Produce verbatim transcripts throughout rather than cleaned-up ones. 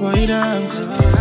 boy dance.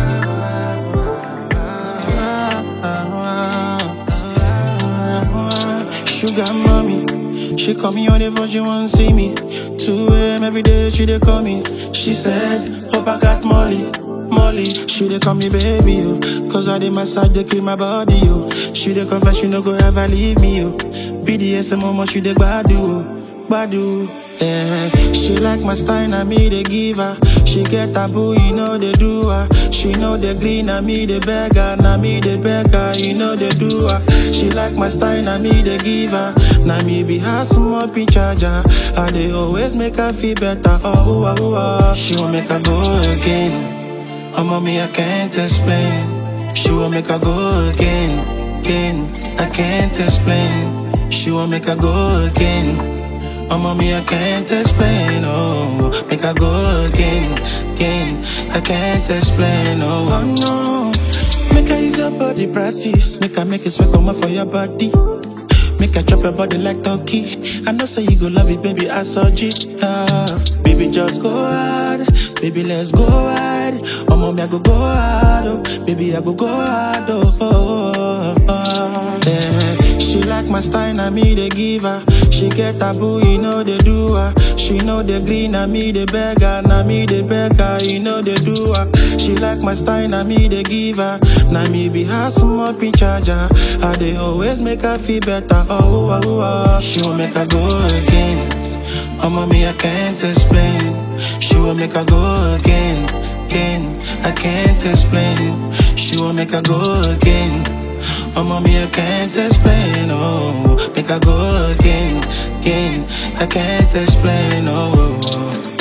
Sugar mommy, she call me on the phone, she want see me. two a m every day she dey call me. She said, hope I got Molly, Molly. She dey call me baby, yo, cause I dey massage, dey clean my body, yo. She dey confess, she no go ever leave me, yo. B D S M mama, she dey gbadu, yo, gbadu. Yeah, she like my style, na me they give her. She get taboo, you know they do her. She know they green, na me they beg her. Na me they beg her, you know they do her. She like my style, na me they give her. Na me be her small pin charger. I they always make her feel better. Oh, oh, oh, oh. She won't make her go again. Oh, mommy, I can't explain. She won't make her go again, again. I can't explain. She won't make her go again. Oh, mommy, I can't explain, oh. Make I go again, again. I can't explain, oh, oh no. Make I use your body practice. Make I make it sweat come for your body. Make I chop your body like turkey. I know say you go love it, baby, I saw it. Ah, baby, just go hard. Baby, let's go hard. Oh, mommy, I go go hard, oh. Baby, I go go hard, oh, oh, oh, oh. Yeah. She like my style, na me they give her. She get taboo, you know they do her. She know they green, na me they beg her. Na me they beg her, you know they do her. She like my style, na me they give her. Na me be her small pin charger. I they always make her feel better. Oh, oh, oh, oh. She won't make her go again. Oh, mommy, I can't explain. She won't make her go again, again. I can't explain. She won't make her go again. Oh, mommy, I can't explain, oh. Make I go again, again. I can't explain, oh.